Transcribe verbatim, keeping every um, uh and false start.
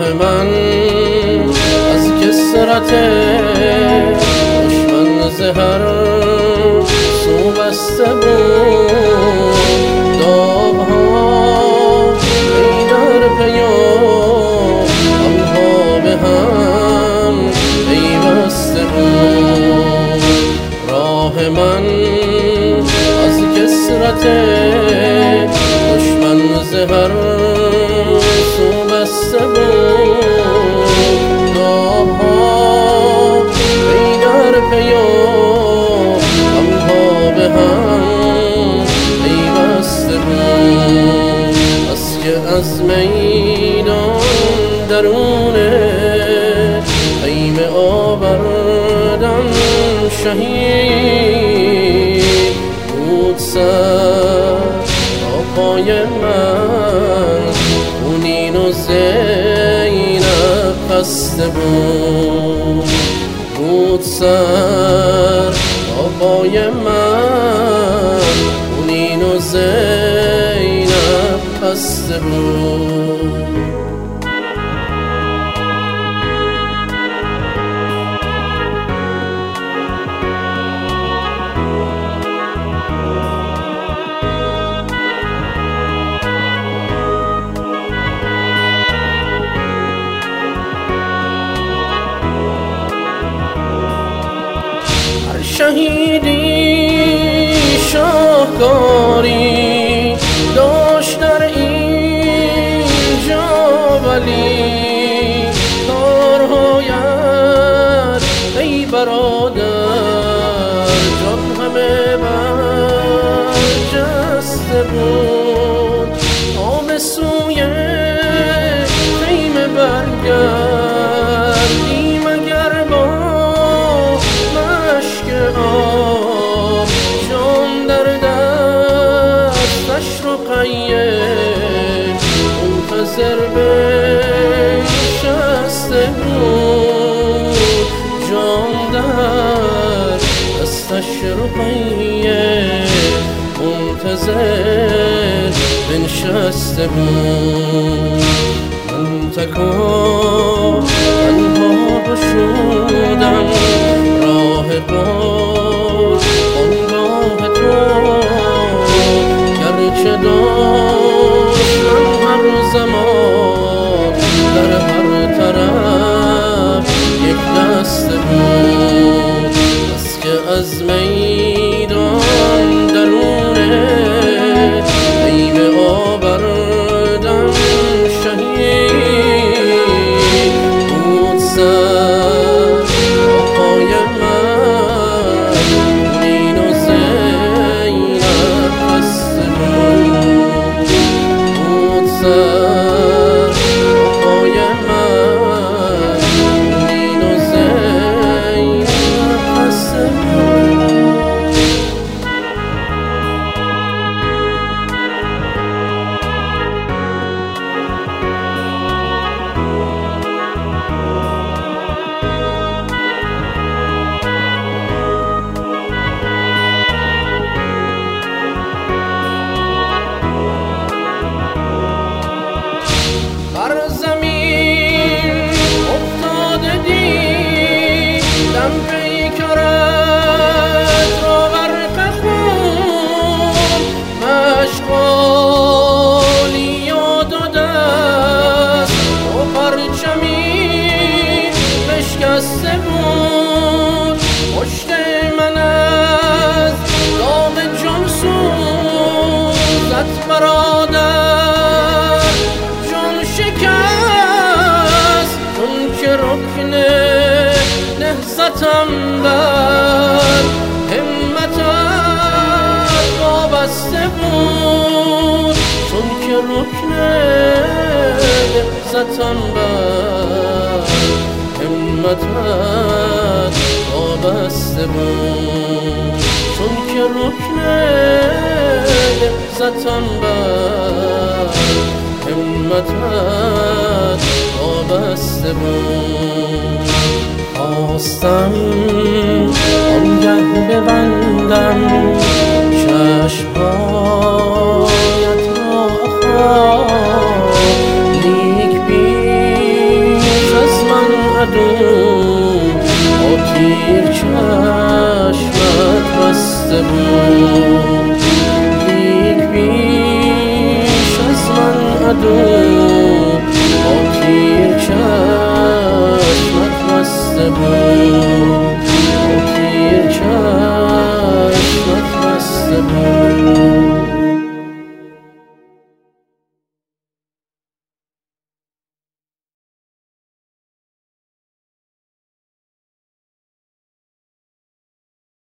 من از کثرت دشمن ز هر سو بسته بود. داغ‌ها ای در پیام آنها به هم پیوسته بود. راه من از کثرت دشمن ز هر سو بسته بود. داغ‌ها ای در پیام آنها به هم پیوسته بود. بس که از میدان درون خیمه آوردم شهید بود. سر تا پای من خونین و زینب خسته بود. بود سر تا پای من خونین و زینب خسته بود. شهیدی شاهکاری داشت در اینجا، ولی کارهایت ای برادر جان همه برجسته بود. تا به سوی خیمه برگردیم اگر با آب جان در دستش رقیه منتظر بنشسته بود. جان در دستش رقیه منتظر بنشسته بود. من تکا تنها گشودم راه قرب آنگاه تو، گرچه دشمن هر زمان در هر طرف یک دسته بود. بس که از میدان درون خیمه آوردم شهید بود. سر تا پای من خونین و زینب خسته بود. بود سر تا پای من خونین و زینب خسته بود. بر زمین افتاده دیدم پیکرت را غرق خون، مشغالی و دو دست و پرچمی بشکسته بود. پشت من از داغ جان سوزت برادر جان شکست، چون که رکن نهضتم بر همتت وابسته بود. چون که رکن نهضتم بر همتت وابسته بود. چون که رکن نهضتم بر همتت وابسته بود. خواستم آنگه ببندم چشمهایت را، لیک بی چشمت بسته بود.